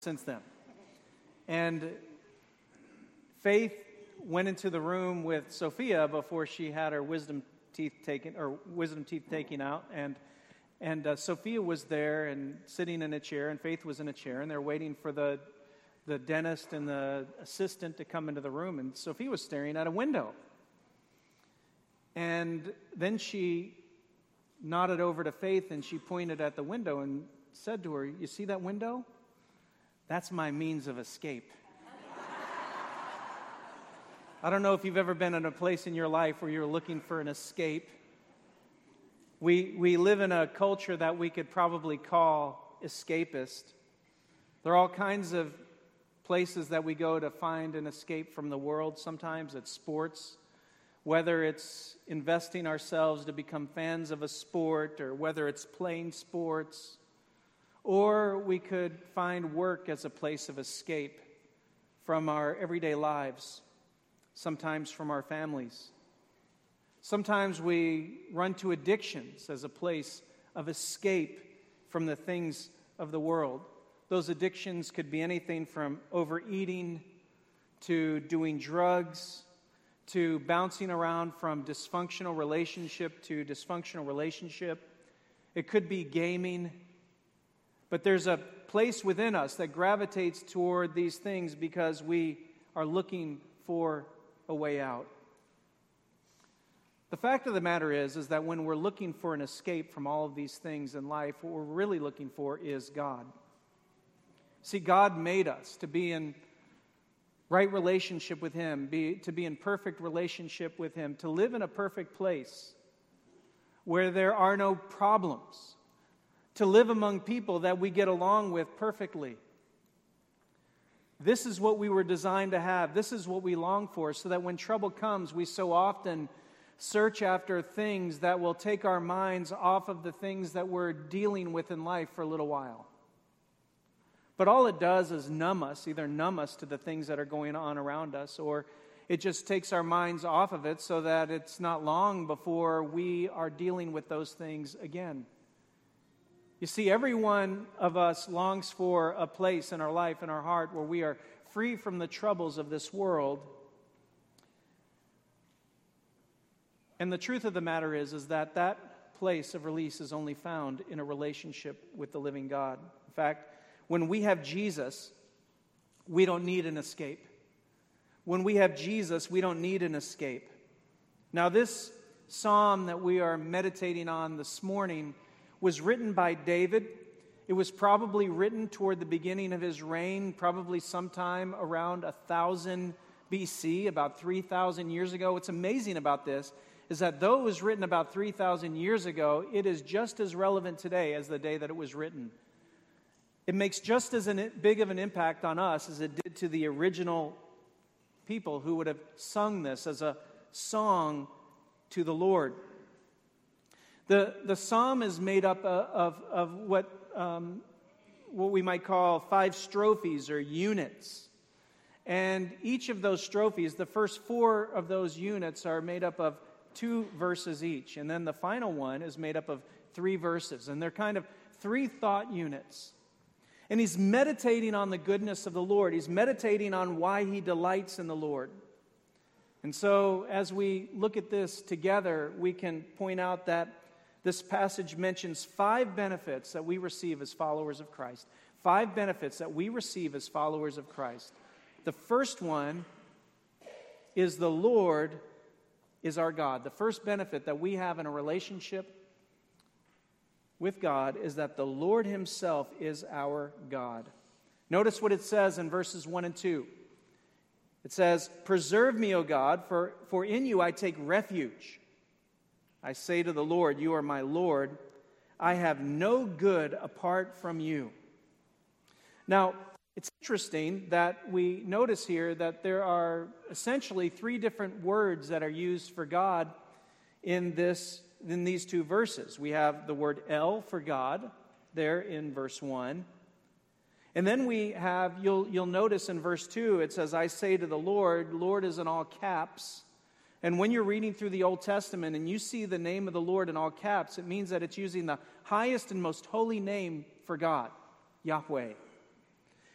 since then. And Faith went into the room with Sophia before she had her wisdom teeth taken out, and Sophia was there and sitting in a chair, and Faith was in a chair, and they're waiting for the dentist and the assistant to come into the room, and Sophia was staring at a window. And then she nodded over to Faith, and she pointed at the window and said to her, "You see that window? That's my means of escape." I don't know if you've ever been in a place in your life where you're looking for an escape. We live in a culture that we could probably call escapist. There are all kinds of places that we go to find an escape from the world. Sometimes it's sports, whether it's investing ourselves to become fans of a sport, or whether it's playing sports, or we could find work as a place of escape from our everyday lives, sometimes from our families. Sometimes we run to addictions as a place of escape from the things of the world. Those addictions could be anything from overeating to doing drugs to bouncing around from dysfunctional relationship to dysfunctional relationship. It could be gaming. But there's a place within us that gravitates toward these things because we are looking for a way out. The fact of the matter is that when we're looking for an escape from all of these things in life, what we're really looking for is God. See, God made us to be in right relationship with Him, to be in perfect relationship with Him, to live in a perfect place where there are no problems, to live among people that we get along with perfectly. This is what we were designed to have. This is what we long for, so that when trouble comes, we so often search after things that will take our minds off of the things that we're dealing with in life for a little while. But all it does is either numb us to the things that are going on around us, or it just takes our minds off of it so that it's not long before we are dealing with those things again. You see, every one of us longs for a place in our life, in our heart, where we are free from the troubles of this world. And the truth of the matter is that place of release is only found in a relationship with the living God. In fact, when we have Jesus, we don't need an escape. When we have Jesus, we don't need an escape. Now, this psalm that we are meditating on this morning was written by David. It was probably written toward the beginning of his reign, probably sometime around 1000 BC, about 3,000 years ago. What's amazing about this is that though it was written about 3,000 years ago, it is just as relevant today as the day that it was written. It makes just as big of an impact on us as it did to the original people who would have sung this as a song to the Lord. The psalm is made up of what we might call 5 strophes or units. And each of those strophes, the first 4 of those units, are made up of 2 verses each. And then the final one is made up of 3 verses. And they're kind of 3 thought units. And he's meditating on the goodness of the Lord. He's meditating on why he delights in the Lord. And so as we look at this together, we can point out that this passage mentions 5 benefits that we receive as followers of Christ. 5 benefits that we receive as followers of Christ. The first one is the Lord is our God. The first benefit that we have in a relationship with God is that the Lord Himself is our God. Notice what it says in verses 1 and 2. It says, "Preserve me, O God, for in you I take refuge. I say to the Lord, you are my Lord. I have no good apart from you." Now, it's interesting that we notice here that there are essentially 3 different words that are used for God in these 2 verses. We have the word El for God there in verse 1. And then we have, you'll notice in verse 2, it says, "I say to the Lord." Lord is in all caps. And when you're reading through the Old Testament and you see the name of the Lord in all caps, it means that it's using the highest and most holy name for God, Yahweh.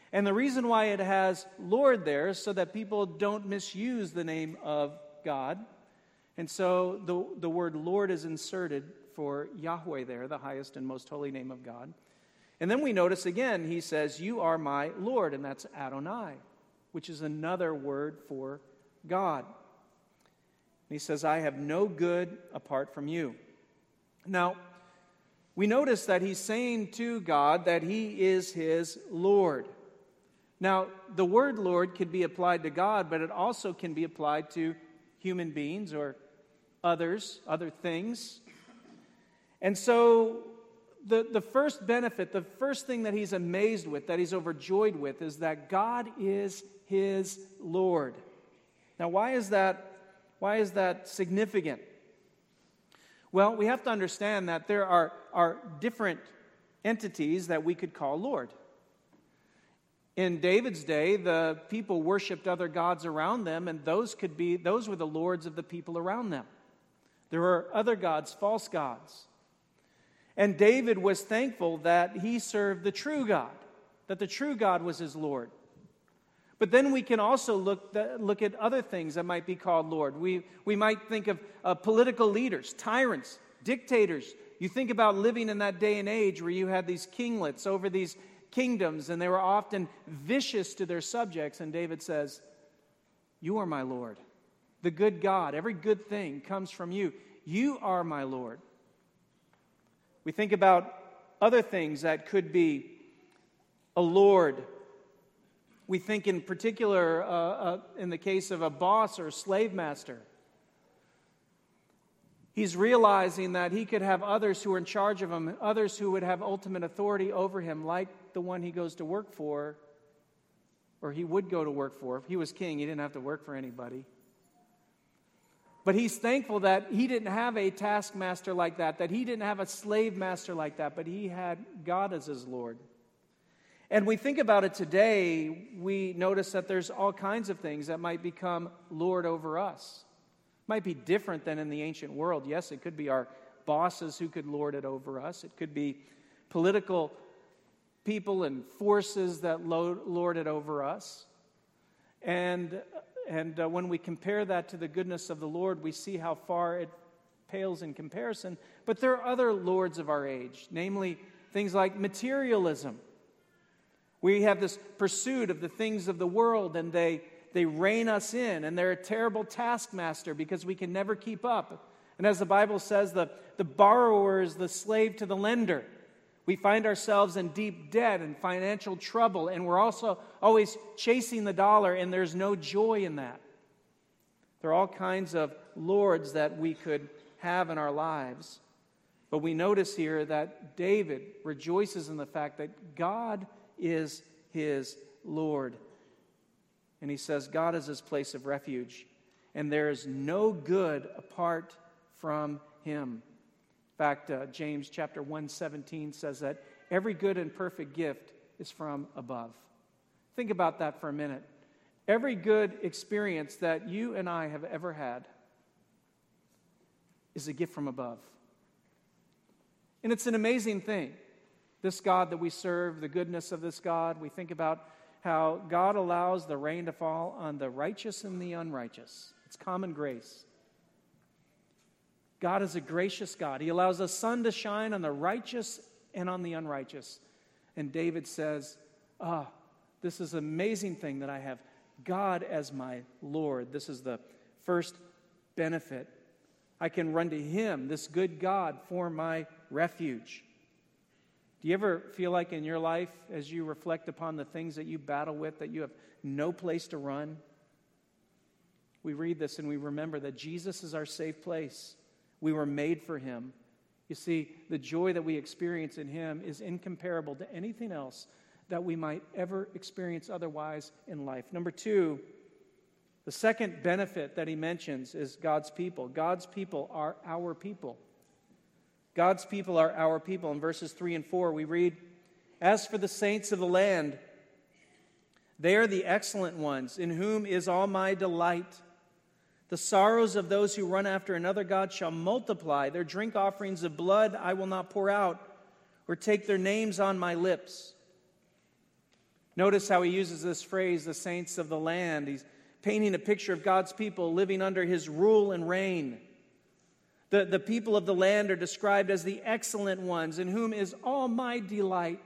And the reason why it has Lord there is so that people don't misuse the name of God. And so the word Lord is inserted for Yahweh there, the highest and most holy name of God. And then we notice again, he says, you are my Lord, and that's Adonai, which is another word for God. And he says, I have no good apart from you. Now, we notice that he's saying to God that he is his Lord. Now, the word Lord can be applied to God, but it also can be applied to human beings or others, other things. And so the first benefit, the first thing that he's amazed with, that he's overjoyed with, is that God is his Lord. Now, why is that significant? Well, we have to understand that there are different entities that we could call Lord. In David's day, the people worshipped other gods around them, and those were the lords of the people around them. There were other gods, false gods. And David was thankful that he served the true God, that the true God was his Lord. But then we can also look at other things that might be called Lord. We might think of political leaders, tyrants, dictators. You think about living in that day and age where you had these kinglets over these kingdoms, and they were often vicious to their subjects. And David says, you are my Lord. The good God, every good thing comes from you. You are my Lord. We think about other things that could be a Lord. We think in particular in the case of a boss or a slave master. He's realizing that he could have others who are in charge of him, others who would have ultimate authority over him, like the one he goes to work for, or he would go to work for. If he was king, he didn't have to work for anybody. But he's thankful that he didn't have a taskmaster like that he didn't have a slave master like that, but he had God as his Lord. And we think about it today, we notice that there's all kinds of things that might become Lord over us. Might be different than in the ancient world. Yes, it could be our bosses who could lord it over us. It could be political people and forces that lord it over us. And when we compare that to the goodness of the Lord, we see how far it pales in comparison. But there are other lords of our age, namely things like materialism. We have this pursuit of the things of the world, and they rein us in, and they're a terrible taskmaster because we can never keep up. And as the Bible says, the borrower is the slave to the lender. We find ourselves in deep debt and financial trouble, and we're also always chasing the dollar, and there's no joy in that. There are all kinds of lords that we could have in our lives. But we notice here that David rejoices in the fact that God is his Lord. And he says God is his place of refuge, and there is no good apart from him. In fact, James chapter 1:17 says that every good and perfect gift is from above. Think about that for a minute. Every good experience that you and I have ever had is a gift from above. And it's an amazing thing. This God that we serve, the goodness of this God, we think about how God allows the rain to fall on the righteous and the unrighteous. It's common grace. God is a gracious God. He allows the sun to shine on the righteous and on the unrighteous. And David says, this is an amazing thing that I have God as my Lord. This is the first benefit. I can run to him, this good God, for my refuge. Do you ever feel like in your life, as you reflect upon the things that you battle with, that you have no place to run? We read this and we remember that Jesus is our safe place. We were made for him. You see, the joy that we experience in him is incomparable to anything else that we might ever experience otherwise in life. Number two, the second benefit that he mentions is God's people. God's people are our people. God's people are our people. In verses 3 and 4, we read, as for the saints of the land, they are the excellent ones, in whom is all my delight. The sorrows of those who run after another god shall multiply. Their drink offerings of blood I will not pour out, or take their names on my lips. Notice how he uses this phrase, the saints of the land. He's painting a picture of God's people living under his rule and reign. The people of the land are described as the excellent ones, in whom is all my delight.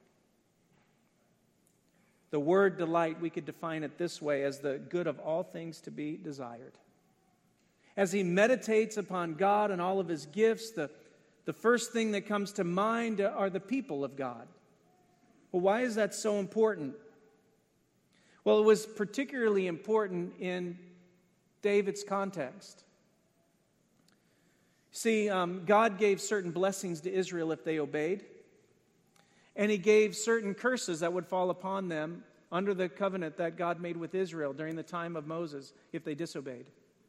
The word delight, we could define it this way, as the good of all things to be desired. As he meditates upon God and all of his gifts, the first thing that comes to mind are the people of God. Well, why is that so important? Well, it was particularly important in David's context. See, God gave certain blessings to Israel if they obeyed, and he gave certain curses that would fall upon them under the covenant that God made with Israel during the time of Moses if they disobeyed.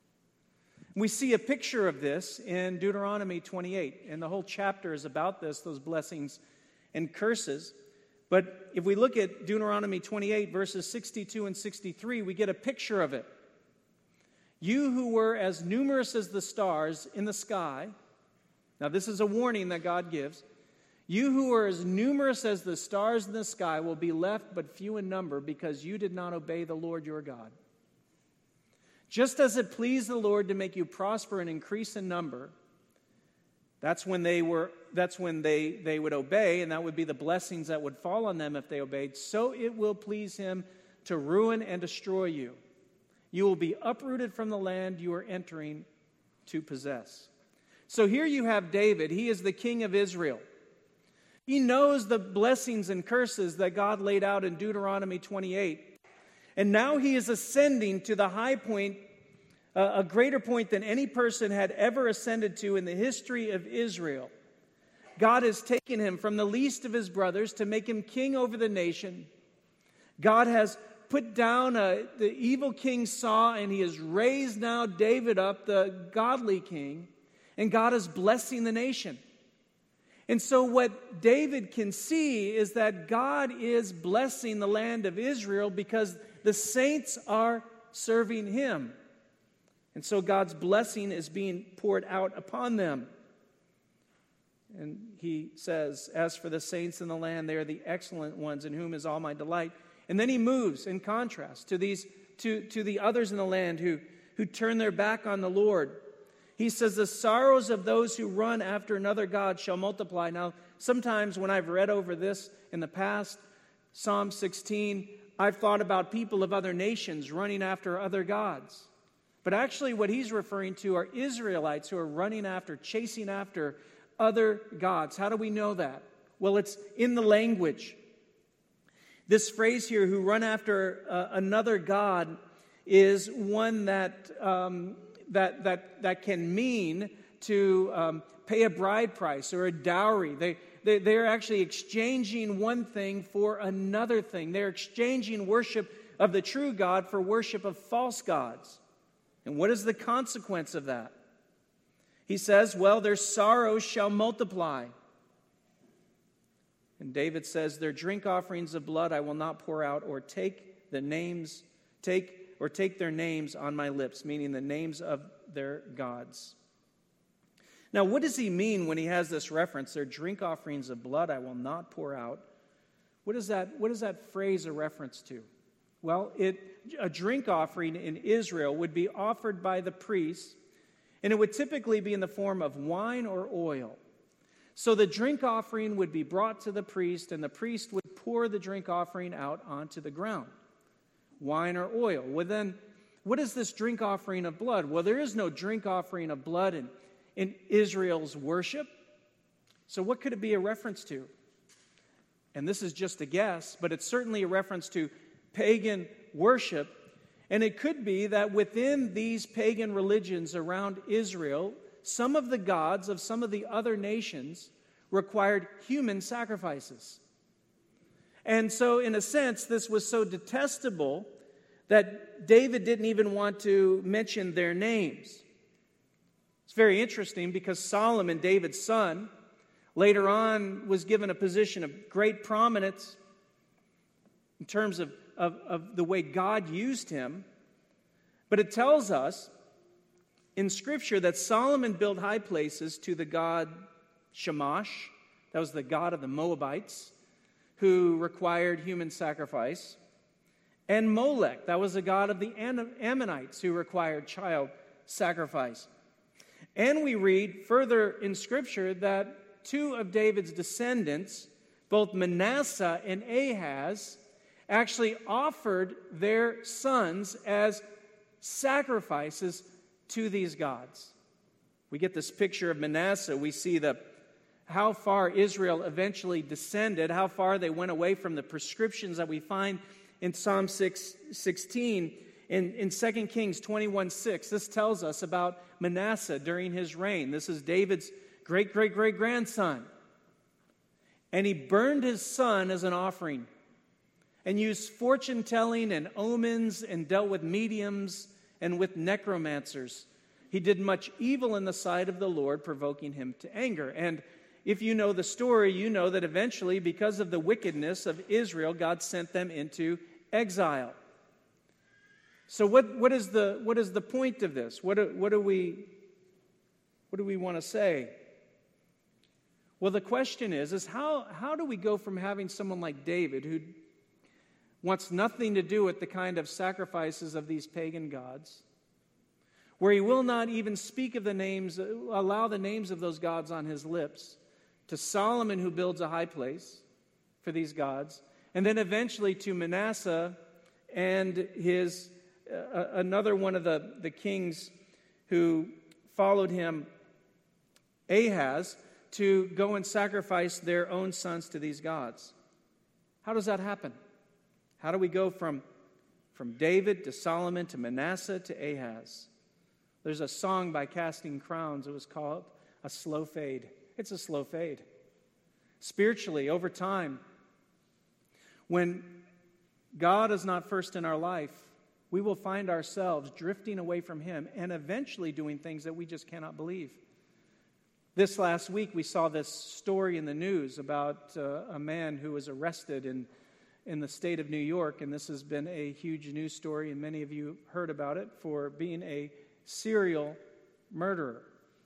We see a picture of this in Deuteronomy 28, and the whole chapter is about this, those blessings and curses. But if we look at Deuteronomy 28, verses 62 and 63, we get a picture of it. You who were as numerous as the stars in the sky, now this is a warning that God gives, you who are as numerous as the stars in the sky will be left but few in number because you did not obey the Lord your God. Just as it pleased the Lord to make you prosper and increase in number, that's when they would obey, and that would be the blessings that would fall on them if they obeyed. So it will please him to ruin and destroy you. You will be uprooted from the land you are entering to possess. So here you have David. He is the king of Israel. He knows the blessings and curses that God laid out in Deuteronomy 28. And now he is ascending to the high point, a greater point than any person had ever ascended to in the history of Israel. God has taken him from the least of his brothers to make him king over the nation. God has put down the evil king Saul, and he has raised now David up, the godly king, and God is blessing the nation. And so what David can see is that God is blessing the land of Israel because the saints are serving him. And so God's blessing is being poured out upon them. And he says, as for the saints in the land, they are the excellent ones in whom is all my delight. And then he moves in contrast to the others in the land who turn their back on the Lord. He says, the sorrows of those who run after another God shall multiply. Now, sometimes when I've read over this in the past, Psalm 16, I've thought about people of other nations running after other gods. But actually what he's referring to are Israelites who are running after, chasing after other gods. How do we know that? Well, it's in the language. This phrase here, who run after another god, is one that can mean to pay a bride price or a dowry. They're actually exchanging one thing for another thing. They're exchanging worship of the true God for worship of false gods. And what is the consequence of that? He says, well, their sorrows shall multiply. And David says, their drink offerings of blood I will not pour out, or take their names on my lips, meaning the names of their gods. Now, what does he mean when he has this reference, their drink offerings of blood I will not pour out? What is that phrase a reference to? Well, a drink offering in Israel would be offered by the priest, and it would typically be in the form of wine or oil. So the drink offering would be brought to the priest, and the priest would pour the drink offering out onto the ground. Wine or oil. Well, then, what is this drink offering of blood? Well, there is no drink offering of blood in Israel's worship. So what could it be a reference to? And this is just a guess, but it's certainly a reference to pagan worship. And it could be that within these pagan religions around Israel, some of the gods of some of the other nations required human sacrifices. And so, in a sense, this was so detestable that David didn't even want to mention their names. It's very interesting because Solomon, David's son, later on was given a position of great prominence in terms of the way God used him. But it tells us in Scripture that Solomon built high places to the god Shamash, that was the god of the Moabites, who required human sacrifice, and Molech, that was a god of the Ammonites, who required child sacrifice. And we read further in Scripture that two of David's descendants, both Manasseh and Ahaz, actually offered their sons as sacrifices to these gods. We get this picture of Manasseh. We see how far Israel eventually descended, how far they went away from the prescriptions that we find in Psalm 16. In 2 Kings 21:6, this tells us about Manasseh during his reign. This is David's great-great-great-grandson. And he burned his son as an offering and used fortune-telling and omens and dealt with mediums and with necromancers. He did much evil in the sight of the Lord, provoking him to anger. And if you know the story, you know that eventually, because of the wickedness of Israel, God sent them into exile. So what is the point of this? What do we want to say? Well, the question is how do we go from having someone like David, who wants nothing to do with the kind of sacrifices of these pagan gods, where he will not even speak of the names, allow the names of those gods on his lips, to Solomon, who builds a high place for these gods, and then eventually to Manasseh and his another one of the kings who followed him, Ahaz, to go and sacrifice their own sons to these gods. How does that happen? How do we go from David to Solomon to Manasseh to Ahaz? There's a song by Casting Crowns. It was called A Slow Fade. It's a slow fade. Spiritually, over time, when God is not first in our life, we will find ourselves drifting away from Him and eventually doing things that we just cannot believe. This last week, we saw this story in the news about a man who was arrested in the state of New York, and this has been a huge news story, and many of you heard about it, for being a serial murderer.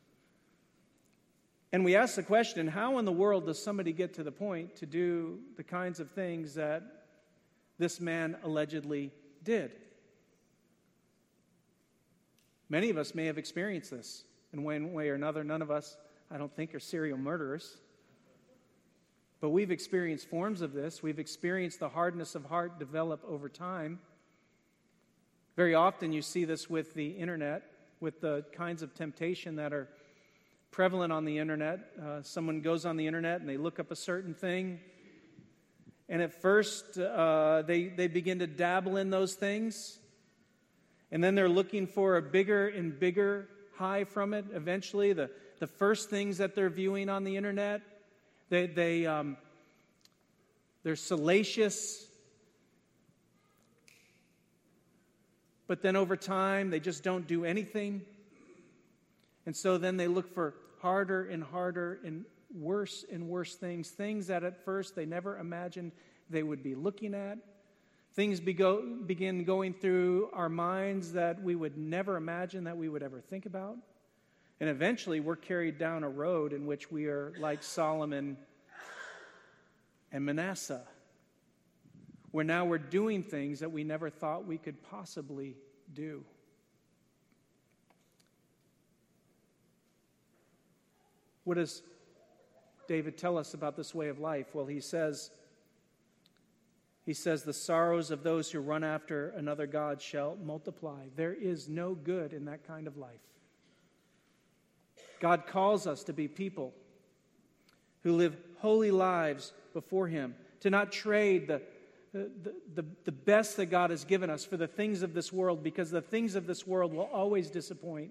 And we ask the question, how in the world does somebody get to the point to do the kinds of things that this man allegedly did? Many of us may have experienced this in one way or another. None of us, I don't think, are serial murderers. But we've experienced forms of this. We've experienced the hardness of heart develop over time. Very often you see this with the internet, with the kinds of temptation that are prevalent on the internet. Someone goes on the internet and they look up a certain thing. And at first they begin to dabble in those things. And then they're looking for a bigger and bigger high from it. Eventually, the first things that they're viewing on the internet, they're salacious. But then over time, they just don't do anything. And so then they look for harder and harder and worse things that at first they never imagined they would be looking at. Things begin going through our minds that we would never imagine that we would ever think about. And eventually we're carried down a road in which we are like Solomon and Manasseh, where now we're doing things that we never thought we could possibly do. What does David tell us about this way of life? Well, he says, the sorrows of those who run after another god shall multiply. There is no good in that kind of life. God calls us to be people who live holy lives before Him, to not trade the best that God has given us for the things of this world, because the things of this world will always disappoint.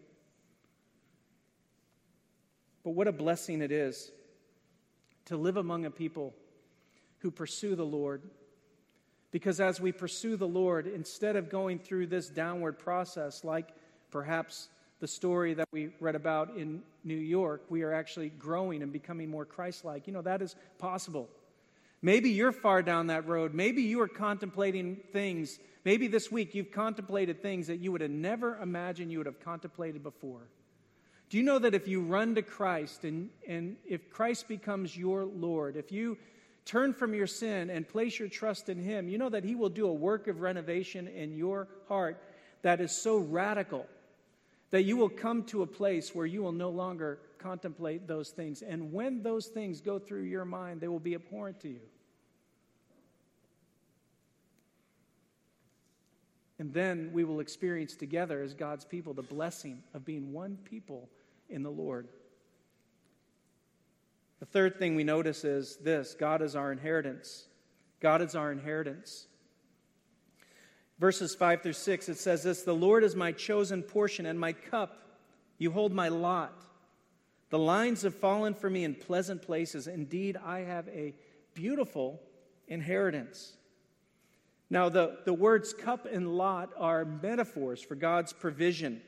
But what a blessing it is to live among a people who pursue the Lord. Because as we pursue the Lord, instead of going through this downward process, like perhaps the story that we read about in New York, we are actually growing and becoming more Christ-like. You know, that is possible. Maybe you're far down that road. Maybe you are contemplating things. Maybe this week you've contemplated things that you would have never imagined you would have contemplated before. Do you know that if you run to Christ and if Christ becomes your Lord, if you turn from your sin and place your trust in Him, you know that He will do a work of renovation in your heart that is so radical that you will come to a place where you will no longer contemplate those things. And when those things go through your mind, they will be abhorrent to you. And then we will experience together as God's people the blessing of being one people in the Lord. The third thing we notice is this: God is our inheritance. God is our inheritance. Verses 5 through 6, it says this: "The Lord is my chosen portion and my cup. You hold my lot. The lines have fallen for me in pleasant places. Indeed, I have a beautiful inheritance." Now, the words cup and lot are metaphors for God's provision.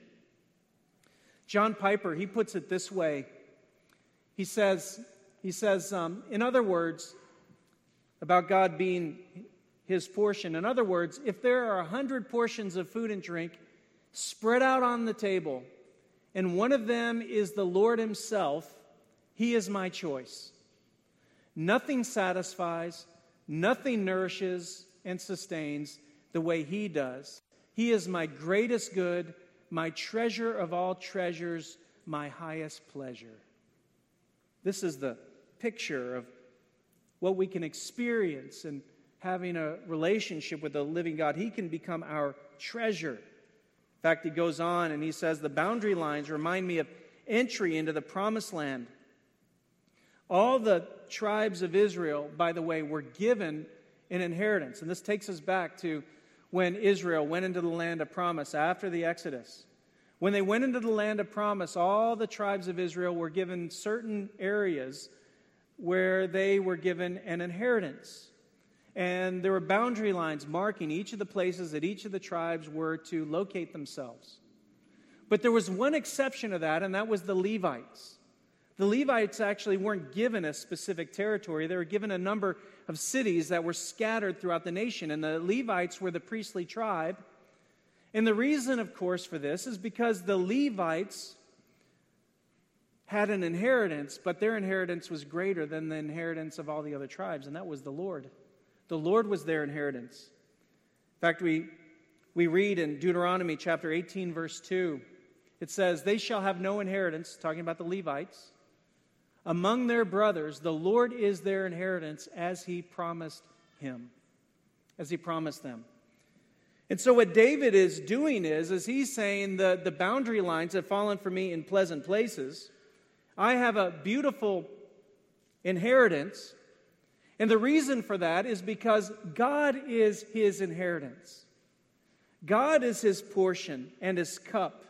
John Piper, he puts it this way. He says, in other words, about God being His portion. In other words, if there are 100 portions of food and drink spread out on the table, and one of them is the Lord Himself, He is my choice. Nothing satisfies, nothing nourishes and sustains the way He does. He is my greatest good, my treasure of all treasures, my highest pleasure. This is the picture of what we can experience in having a relationship with the living God. He can become our treasure. In fact, he goes on and he says, "The boundary lines remind me of entry into the promised land." All the tribes of Israel, by the way, were given an inheritance. And this takes us back to when Israel went into the land of promise after the Exodus. When they went into the land of promise, all the tribes of Israel were given certain areas where they were given an inheritance. And there were boundary lines marking each of the places that each of the tribes were to locate themselves. But there was one exception to that, and that was the Levites. The Levites actually weren't given a specific territory. They were given a number of cities that were scattered throughout the nation, and the Levites were the priestly tribe. And the reason, of course, for this is because the Levites had an inheritance, but their inheritance was greater than the inheritance of all the other tribes, and that was the Lord. The Lord was their inheritance. In fact, we read in Deuteronomy chapter 18, verse 2, it says, "They shall have no inheritance," talking about the Levites, "among their brothers. The Lord is their inheritance, as He promised them." And so what David is doing is he's saying the boundary lines have fallen for me in pleasant places. I have a beautiful inheritance. And the reason for that is because God is His inheritance. God is His portion and His cup.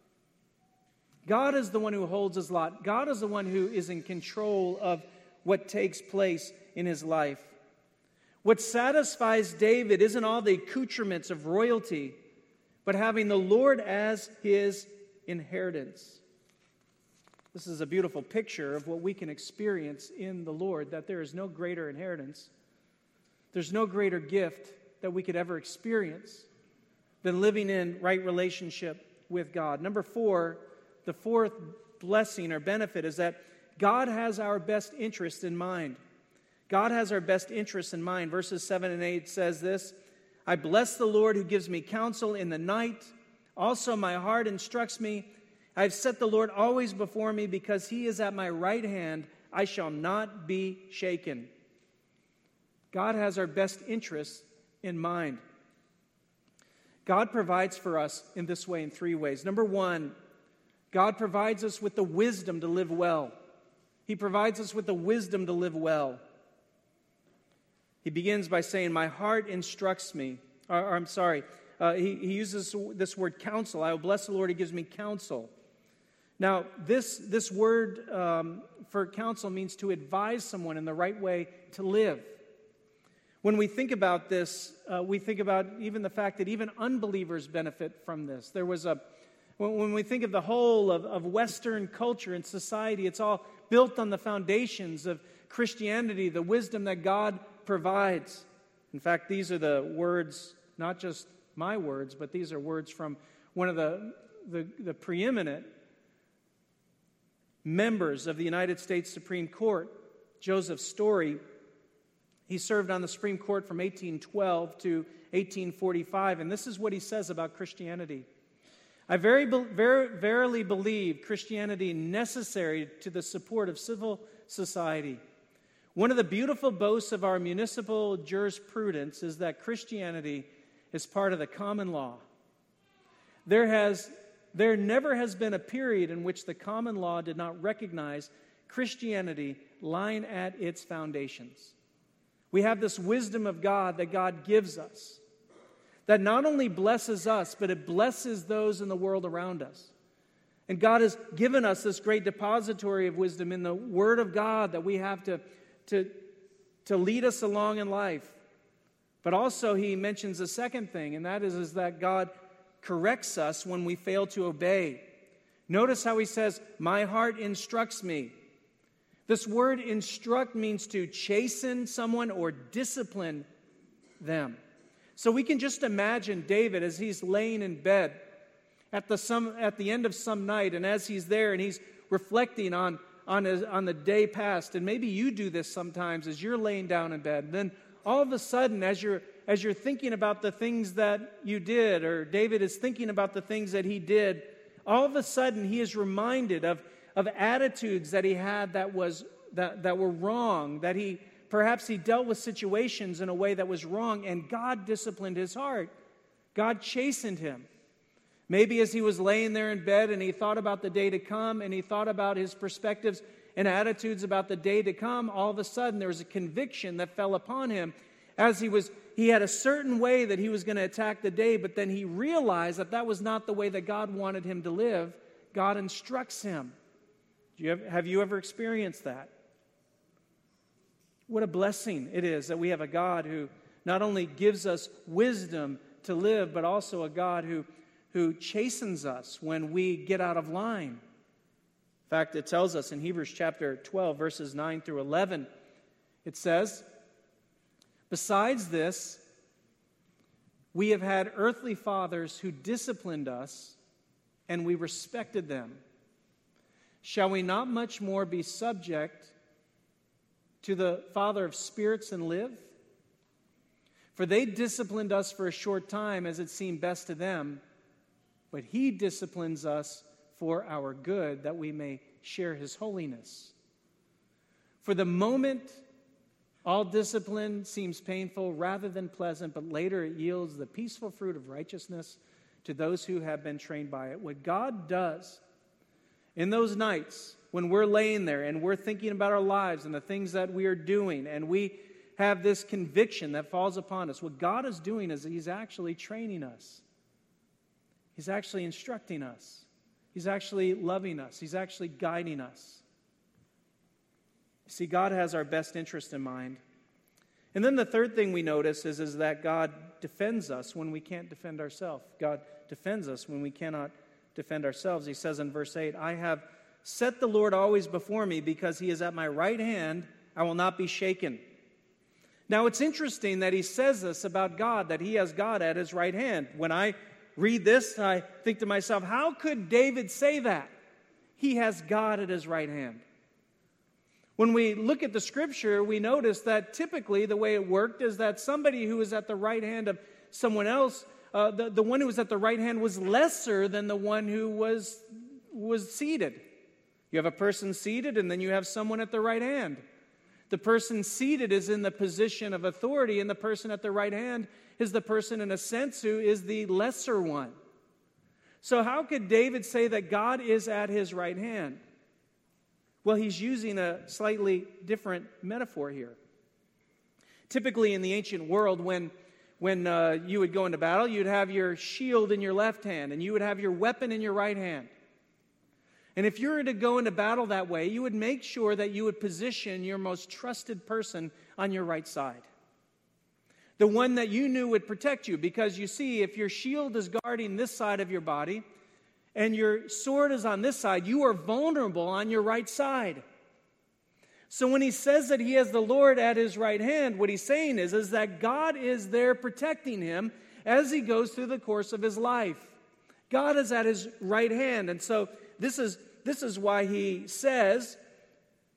God is the one who holds His lot. God is the one who is in control of what takes place in his life. What satisfies David isn't all the accoutrements of royalty, but having the Lord as his inheritance. This is a beautiful picture of what we can experience in the Lord, that there is no greater inheritance. There's no greater gift that we could ever experience than living in right relationship with God. Number 4, the fourth blessing or benefit is that God has our best interest in mind. God has our best interest in mind. Verses 7 and 8 says this: "I bless the Lord who gives me counsel in the night. Also my heart instructs me. I have set the Lord always before me, because He is at my right hand. I shall not be shaken." God has our best interests in mind. God provides for us in this way, in 3 ways. Number 1, God provides us with the wisdom to live well. He provides us with the wisdom to live well. He begins by saying, "My heart instructs me." He uses this word counsel. "I will bless the Lord who gives me counsel." Now, this word for counsel means to advise someone in the right way to live. When we think about this, we think about even the fact that even unbelievers benefit from this. When we think of the whole of Western culture and society, it's all built on the foundations of Christianity, the wisdom that God provides. In fact, these are the words, not just my words, but these are words from one of the preeminent members of the United States Supreme Court, Joseph Story. He served on the Supreme Court from 1812 to 1845, and this is what he says about Christianity. I verily believe Christianity necessary to the support of civil society. One of the beautiful boasts of our municipal jurisprudence is that Christianity is part of the common law. There never has been a period in which the common law did not recognize Christianity lying at its foundations. We have this wisdom of God that God gives us, that not only blesses us, but it blesses those in the world around us. And God has given us this great depository of wisdom in the Word of God that we have to lead us along in life. But also he mentions a second thing, and that is that God corrects us when we fail to obey. Notice how he says, my heart instructs me. This word instruct means to chasten someone or discipline them. So we can just imagine David as he's laying in bed at the end of some night, and as he's there and he's reflecting on the day past, and maybe you do this sometimes as you're laying down in bed, and then all of a sudden as you're thinking about the things that you did, or David is thinking about the things that he did, all of a sudden he is reminded of attitudes that he had that were wrong, that perhaps he dealt with situations in a way that was wrong, and God disciplined his heart. God chastened him. Maybe as he was laying there in bed and he thought about the day to come, and he thought about his perspectives and attitudes about the day to come, all of a sudden there was a conviction that fell upon him as he had a certain way that he was going to attack the day, but then he realized that was not the way that God wanted him to live. God instructs him. Have you ever experienced that? What a blessing it is that we have a God who not only gives us wisdom to live, but also a God who chastens us when we get out of line. In fact, it tells us in Hebrews chapter 12, verses 9 through 11, it says, besides this, we have had earthly fathers who disciplined us, and we respected them. Shall we not much more be subject to the Father of spirits and live? For they disciplined us for a short time as it seemed best to them, but he disciplines us for our good, that we may share his holiness. For the moment, all discipline seems painful rather than pleasant, but later it yields the peaceful fruit of righteousness to those who have been trained by it. What God does in those nights when we're laying there and we're thinking about our lives and the things that we are doing, and we have this conviction that falls upon us, what God is doing is he's actually training us. He's actually instructing us. He's actually loving us. He's actually guiding us. See, God has our best interest in mind. And then the third thing we notice is that God defends us when we can't defend ourselves. God defends us when we cannot defend ourselves. He says in verse 8, I have set the Lord always before me, because he is at my right hand, I will not be shaken. Now it's interesting that he says this about God, that he has God at his right hand. When I read this, I think to myself, how could David say that? He has God at his right hand. When we look at the scripture, we notice that typically the way it worked is that somebody who was at the right hand of someone else, the one who was at the right hand was lesser than the one who was seated. You have a person seated, and then you have someone at the right hand. The person seated is in the position of authority, and the person at the right hand is the person, in a sense, who is the lesser one. So how could David say that God is at his right hand? Well, he's using a slightly different metaphor here. Typically in the ancient world, when you would go into battle, you'd have your shield in your left hand, and you would have your weapon in your right hand. And if you were to go into battle that way, you would make sure that you would position your most trusted person on your right side. The one that you knew would protect you. Because you see, if your shield is guarding this side of your body and your sword is on this side, you are vulnerable on your right side. So when he says that he has the Lord at his right hand, what he's saying is that God is there protecting him as he goes through the course of his life. God is at his right hand. And so this is why he says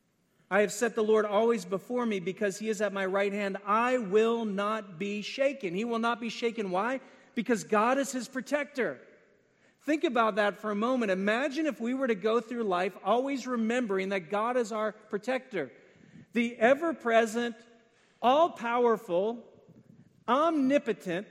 I have set the Lord always before me because he is at my right hand. I will not be shaken. He will not be shaken. Why? Because God is his protector. Think about that for a moment. Imagine if we were to go through life always remembering that God is our protector. The ever-present, all-powerful, omnipotent,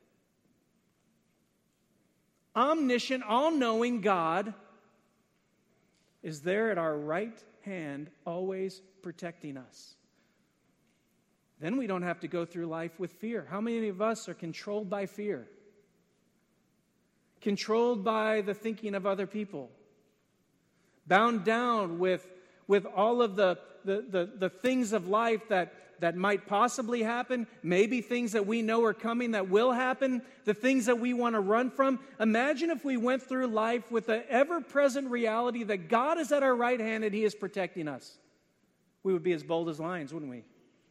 omniscient, all-knowing God is there at our right hand, always protecting us. Then we don't have to go through life with fear. How many of us are controlled by fear? Controlled by the thinking of other people? Bound down with all of the things of life that might possibly happen, maybe things that we know are coming that will happen, the things that we want to run from. Imagine if we went through life with the ever-present reality that God is at our right hand and he is protecting us. We would be as bold as lions, wouldn't we?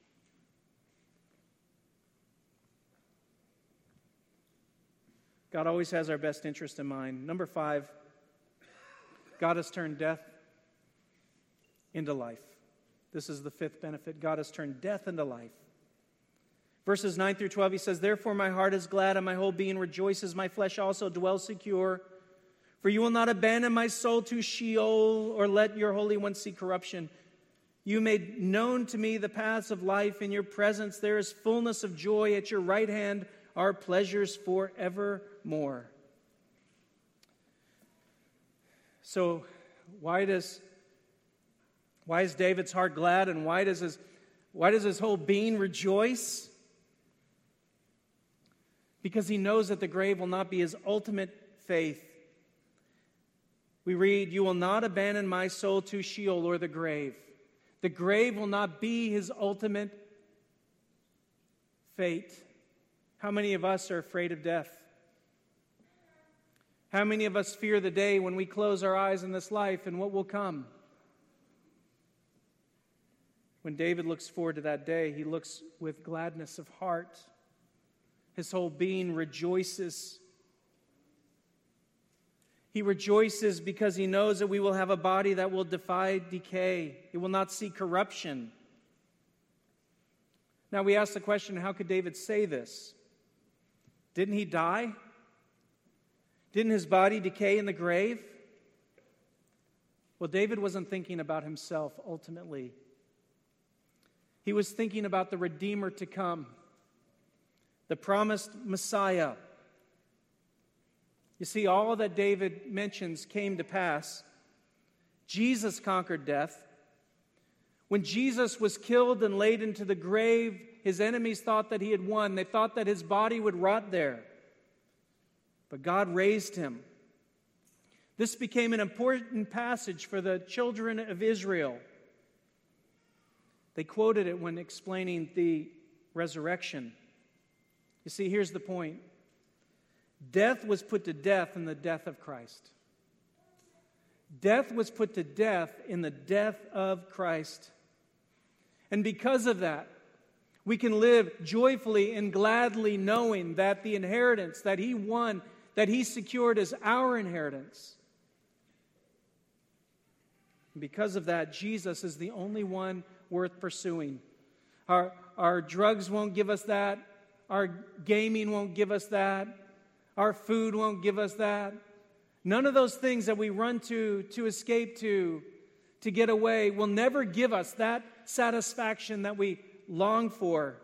God always has our best interest in mind. Number 5, God has turned death into life. This is the 5th benefit. God has turned death into life. Verses 9 through 12, he says, "Therefore my heart is glad and my whole being rejoices. My flesh also dwells secure. For you will not abandon my soul to Sheol or let your Holy One see corruption. You made known to me the paths of life. In your presence there is fullness of joy. At your right hand are pleasures forevermore." So why is David's heart glad, and why does his whole being rejoice? Because he knows that the grave will not be his ultimate faith. We read, "You will not abandon my soul to Sheol," or the grave. The grave will not be his ultimate fate. How many of us are afraid of death? How many of us fear the day when we close our eyes in this life and what will come? When David looks forward to that day, he looks with gladness of heart. His whole being rejoices. He rejoices because he knows that we will have a body that will defy decay. It will not see corruption. Now we ask the question, how could David say this? Didn't he die? Didn't his body decay in the grave? Well, David wasn't thinking about himself ultimately. He was thinking about the Redeemer to come, the promised Messiah. You see, all that David mentions came to pass. Jesus conquered death. When Jesus was killed and laid into the grave, his enemies thought that he had won. They thought that his body would rot there. But God raised him. This became an important passage for the children of Israel. They quoted it when explaining the resurrection. You see, here's the point. Death was put to death in the death of Christ. Death was put to death in the death of Christ. And because of that, we can live joyfully and gladly knowing that the inheritance that he won, that he secured is our inheritance. And because of that, Jesus is the only one worth pursuing. Our drugs won't give us that. Our gaming won't give us that. Our food won't give us that. None of those things that we run to escape to get away will never give us that satisfaction that we long for.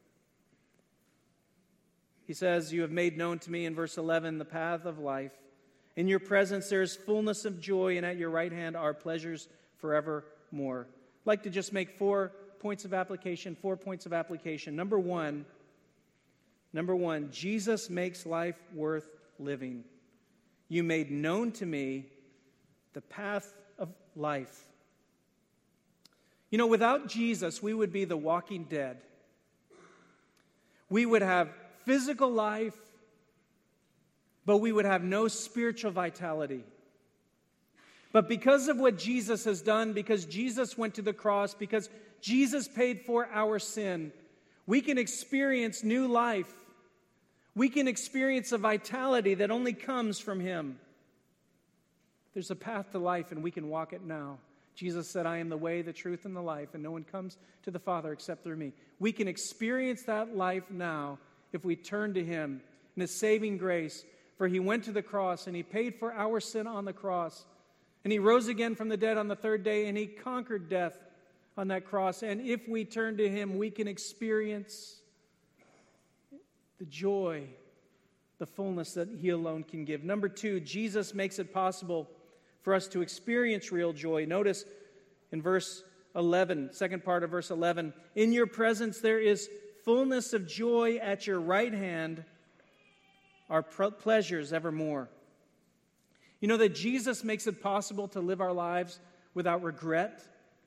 He says, "You have made known to me," in verse 11, "the path of life. In your presence there is fullness of joy, and at your right hand are pleasures forevermore." I'd like to just make 4 points of application. Number one, Jesus makes life worth living. You made known to me the path of life. You know, without Jesus, we would be the walking dead. We would have physical life, but we would have no spiritual vitality. But because of what Jesus has done, because Jesus went to the cross, because Jesus paid for our sin, we can experience new life. We can experience a vitality that only comes from him. There's a path to life, and we can walk it now. Jesus said, I am the way, the truth, and the life, and no one comes to the Father except through me. We can experience that life now if we turn to Him in His saving grace. For He went to the cross, and He paid for our sin on the cross. And He rose again from the dead on the third day, and He conquered death on that cross. And if we turn to Him, we can experience the joy, the fullness that He alone can give. Number 2, Jesus makes it possible for us to experience real joy. Notice in verse 11, second part of verse 11, in your presence there is fullness of joy, at your right hand are pleasures evermore. You know that Jesus makes it possible to live our lives without regret.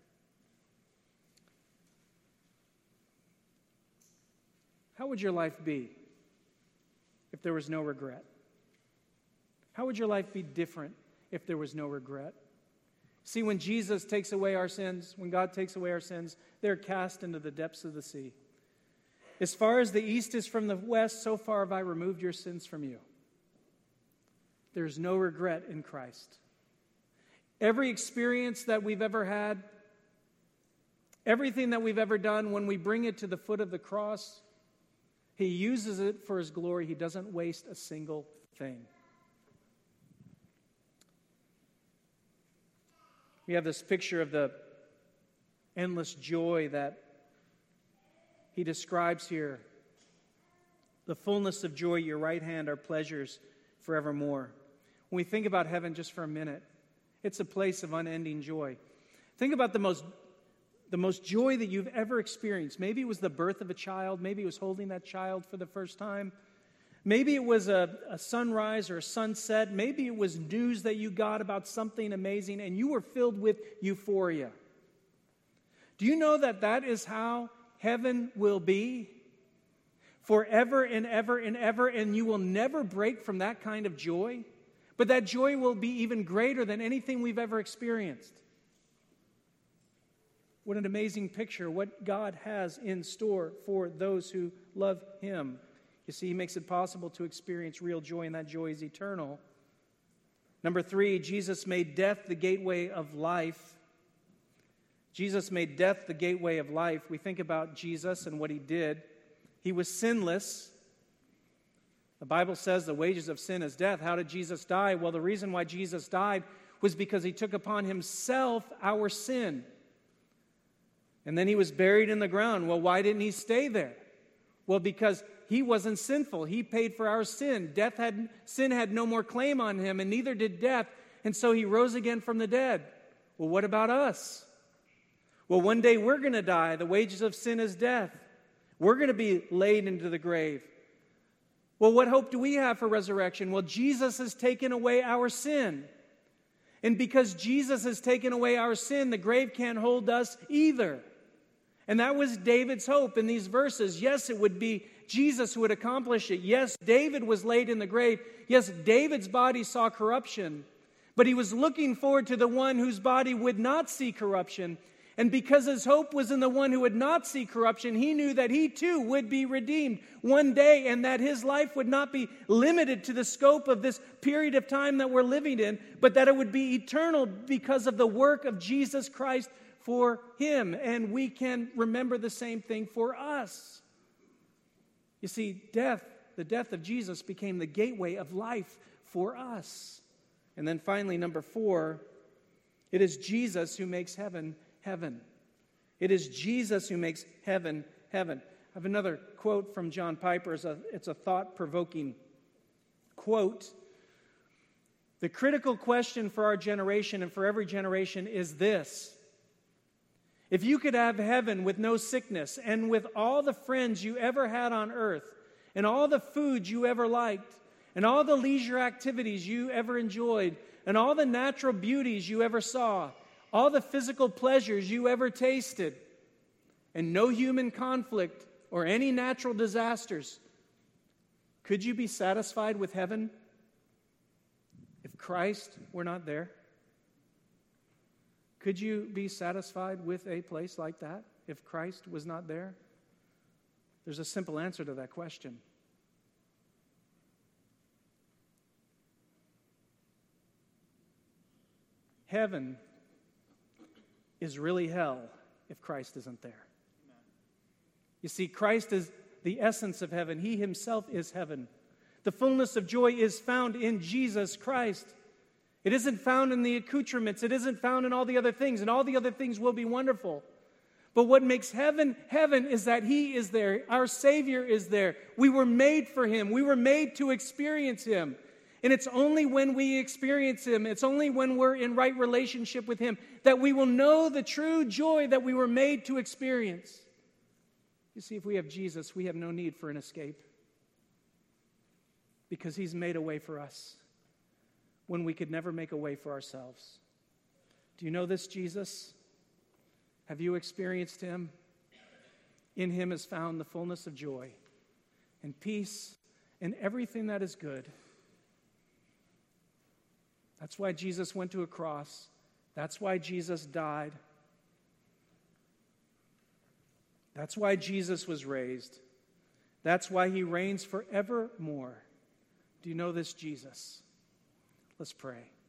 How would your life be if there was no regret? How would your life be different if there was no regret? See, when Jesus takes away our sins, when God takes away our sins, they're cast into the depths of the sea. As far as the east is from the west, so far have I removed your sins from you. There's no regret in Christ. Every experience that we've ever had, everything that we've ever done, when we bring it to the foot of the cross, He uses it for His glory. He doesn't waste a single thing. We have this picture of the endless joy that He describes here. The fullness of joy, your right hand are pleasures forevermore. When we think about heaven just for a minute, it's a place of unending joy. Think about the most joy that you've ever experienced. Maybe it was the birth of a child. Maybe it was holding that child for the first time. Maybe it was a sunrise or a sunset. Maybe it was news that you got about something amazing and you were filled with euphoria. Do you know that that is how heaven will be? Forever and ever and ever, and you will never break from that kind of joy. But that joy will be even greater than anything we've ever experienced. What an amazing picture, what God has in store for those who love Him. You see, He makes it possible to experience real joy, and that joy is eternal. Number 3, Jesus made death the gateway of life. Jesus made death the gateway of life. We think about Jesus and what He did. He was sinless. The Bible says the wages of sin is death. How did Jesus die? Well, the reason why Jesus died was because He took upon Himself our sin. And then He was buried in the ground. Well, why didn't He stay there? Well, because He wasn't sinful. He paid for our sin. Sin had no more claim on Him, and neither did death. And so He rose again from the dead. Well, what about us? Well, one day we're going to die. The wages of sin is death. We're going to be laid into the grave. Well, what hope do we have for resurrection? Well, Jesus has taken away our sin. And because Jesus has taken away our sin, the grave can't hold us either. And that was David's hope in these verses. Yes, it would be Jesus who would accomplish it. Yes, David was laid in the grave. Yes, David's body saw corruption. But he was looking forward to the one whose body would not see corruption. And because his hope was in the one who would not see corruption, he knew that he too would be redeemed one day, and that his life would not be limited to the scope of this period of time that we're living in, but that it would be eternal because of the work of Jesus Christ for him. And we can remember the same thing for us. You see, the death of Jesus became the gateway of life for us. And then finally, number 4, it is Jesus who makes heaven heaven. It is Jesus who makes heaven heaven. I have another quote from John Piper. It's a thought-provoking quote. The critical question for our generation and for every generation is this: if you could have heaven with no sickness and with all the friends you ever had on earth and all the food you ever liked and all the leisure activities you ever enjoyed and all the natural beauties you ever saw, all the physical pleasures you ever tasted, and no human conflict or any natural disasters, could you be satisfied with heaven if Christ were not there? Could you be satisfied with a place like that if Christ was not there? There's a simple answer to that question. Heaven is really hell if Christ isn't there. You see, Christ is the essence of heaven. He himself is heaven. The fullness of joy is found in Jesus Christ. It isn't found in the accoutrements. It isn't found in all the other things, and all the other things will be wonderful. But what makes heaven heaven is that he is there. Our Savior is there. We were made for him. We were made to experience him. And it's only when we experience him, it's only when we're in right relationship with him, that we will know the true joy that we were made to experience. You see, if we have Jesus, we have no need for an escape, because he's made a way for us when we could never make a way for ourselves. Do you know this Jesus? Have you experienced him? In him is found the fullness of joy and peace and everything that is good. That's why Jesus went to a cross. That's why Jesus died. That's why Jesus was raised. That's why he reigns forevermore. Do you know this Jesus? Let's pray.